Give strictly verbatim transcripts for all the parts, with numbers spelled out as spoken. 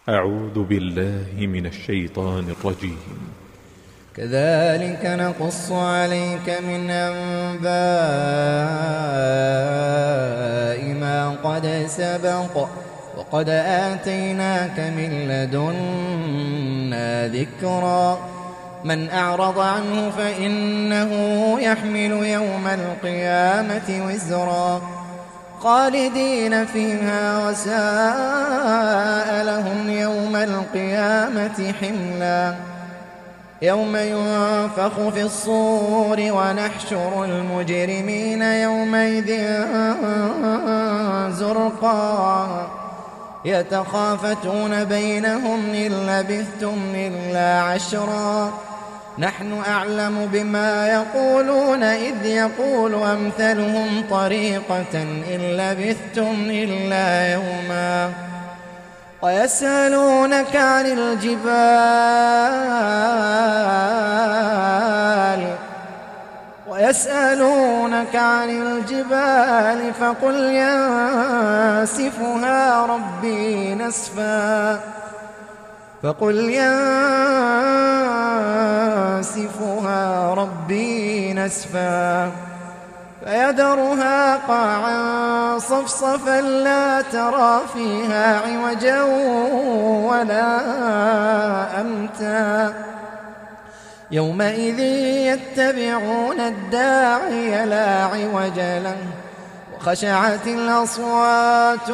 أعوذ بالله من الشيطان الرجيم. كذلك نقص عليك من أنباء ما قد سبق وقد آتيناك من لدنا ذكرا. من أعرض عنه فإنه يحمل يوم القيامة وزرا خالدين فيها وساء لهم يوم القيامة حملا. يوم ينفخ في الصور ونحشر المجرمين يومئذ زرقا يتخافتون بينهم إن لبثتم إلا عشرا نحن أعلم بما يقولون إذ يقول أمثلهم طريقة إن لبثتم إلا يوما. ويسألونك عن الجبال ويسألونك عن الجبال فقل ينسفها ربي نسفا فقل ينسفها ربي نسفا فيذرها قاعا صفصفا لا ترى فيها عوجا ولا أمتا. يومئذ يتبعون الداعي لا عوج له وخشعت الأصوات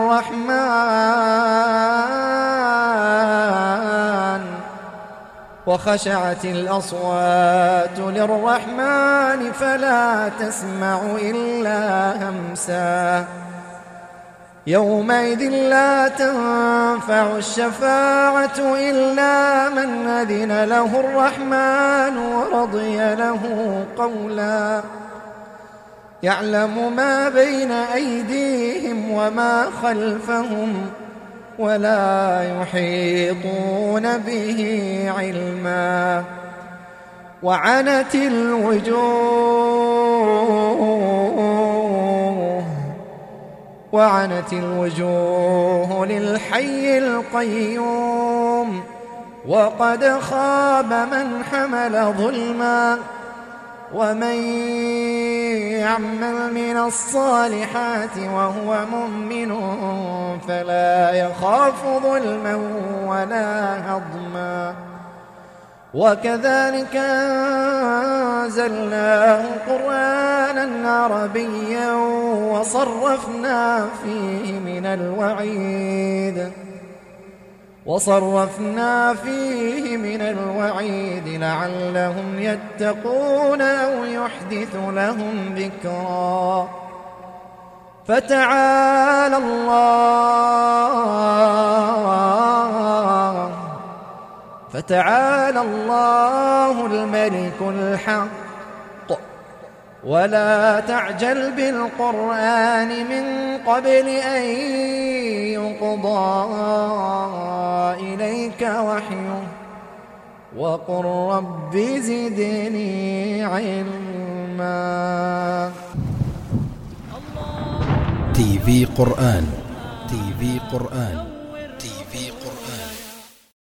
للرحمن وخشعت الأصوات للرحمن فلا تسمع إلا همسا. يومئذ لا تنفع الشفاعة إلا من أذن له الرحمن ورضي له قولا. يعلم ما بين أيديهم وما خلفهم ولا يحيطون به علما. وعنت الوجوه وعنت الوجوه للحي القيوم وقد خاب من حمل ظلما. ومن يعمل من الصالحات وهو مؤمن فلا يخاف ظلما ولا هضما. وكذلك أنزلناه قرآنا عربيا وصرفنا فيه من الوعيد وصرفنا فيه من الوعيد لعلهم يتقون أو يحدث لهم ذكرا. فتعالى الله فتعالى الله الملك الحق ولا تعجل بالقرآن من قبل أن يقضى إليك وحيه وقل رب زدني علما. تي في قرآن تي في قرآن